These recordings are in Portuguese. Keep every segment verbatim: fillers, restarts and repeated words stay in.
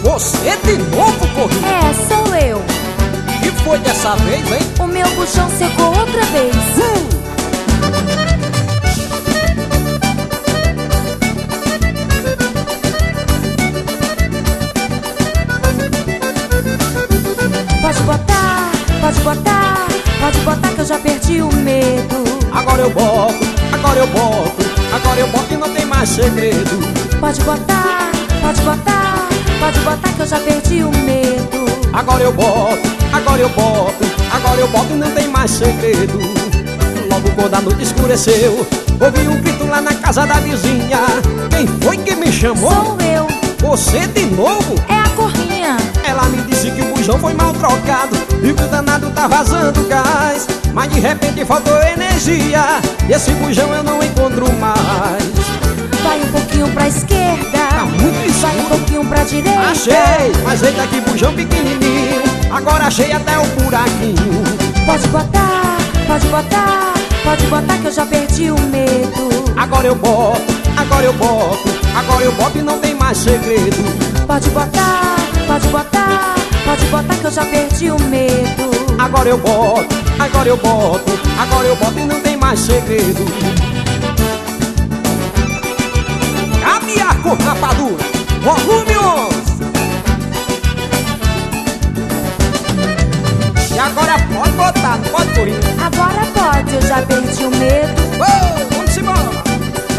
Você de novo, corrida? É, sou eu. Que foi dessa vez, hein? O meu bujão secou outra vez. Hum. Pode botar, pode botar, pode botar que eu já perdi o medo. Agora eu boto, agora eu boto, agora eu boto e não tem mais segredo. Pode botar, pode botar, pode botar que eu já perdi o medo. Agora eu boto, agora eu boto, agora eu boto e não tem mais segredo. Logo quando a noite escureceu, ouvi um grito lá na casa da vizinha. Quem foi que me chamou? Sou eu. Você de novo? É a corrinha. Ela me disse que o bujão foi mal trocado e que o danado tá vazando gás. Mas de repente faltou energia e esse bujão eu não encontro mais. Vai um pouquinho pra esquerda, Tá muito vai um escuro. pouquinho pra direita. Achei, mas eita que bujão pequenininho. Agora achei até o buraquinho. Pode botar, pode botar, pode botar que eu já perdi o medo. Agora eu boto, agora eu boto, agora eu boto e não tem mais segredo. Pode botar, pode botar, pode botar que eu já perdi o medo. Agora eu boto, agora eu boto, agora eu boto e não tem mais segredo. Caviar com rapadura, volume onze. E agora pode botar, não pode correr. Agora pode, eu já perdi o medo. Oh, vamos embora.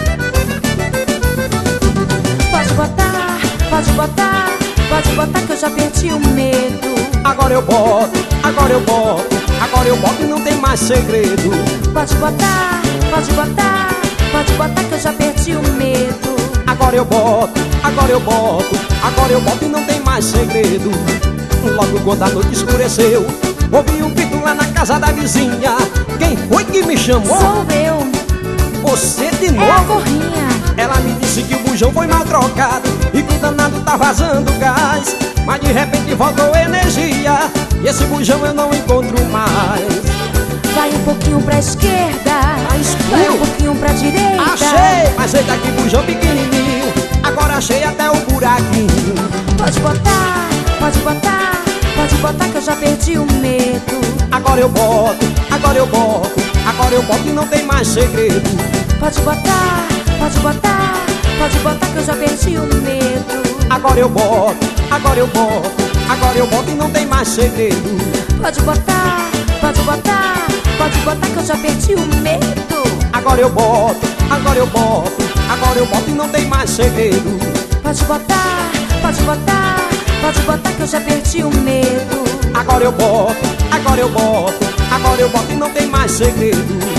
Pode botar, pode botar, pode botar que eu já perdi o medo. Agora eu boto, agora eu boto, agora eu boto e não tem mais segredo. Pode botar, pode botar, pode botar que eu já perdi o medo. Agora eu boto, agora eu boto, agora eu boto e não tem mais segredo. Logo quando a noite escureceu, ouvi um grito lá na casa da vizinha. Quem foi que me chamou? Sou eu. Você de É a novo? corrinha. Ela me disse que o bujão foi mal trocado e que o danado tá vazando gás. Mas de repente voltou energia e esse bujão eu não encontro mais. Vai um pouquinho pra esquerda, Tá escuro. vai um pouquinho pra direita. Achei, mas eita que bujão pequenininho. Agora achei até o buraquinho. Pode botar, pode botar, pode botar que eu já perdi o medo. Agora eu boto, agora eu boto, agora eu boto e não tem mais segredo. Pode botar, pode botar, pode botar que eu já perdi o medo. Agora eu boto, agora eu boto, agora eu boto e não tem mais segredo. Pode botar, pode botar, pode botar que eu já perdi o medo. Agora eu boto, agora eu boto, agora eu boto e não tem mais segredo. Pode botar, pode botar, pode botar que eu já perdi o medo. Agora eu boto, agora eu boto, agora eu boto e não tem mais segredo.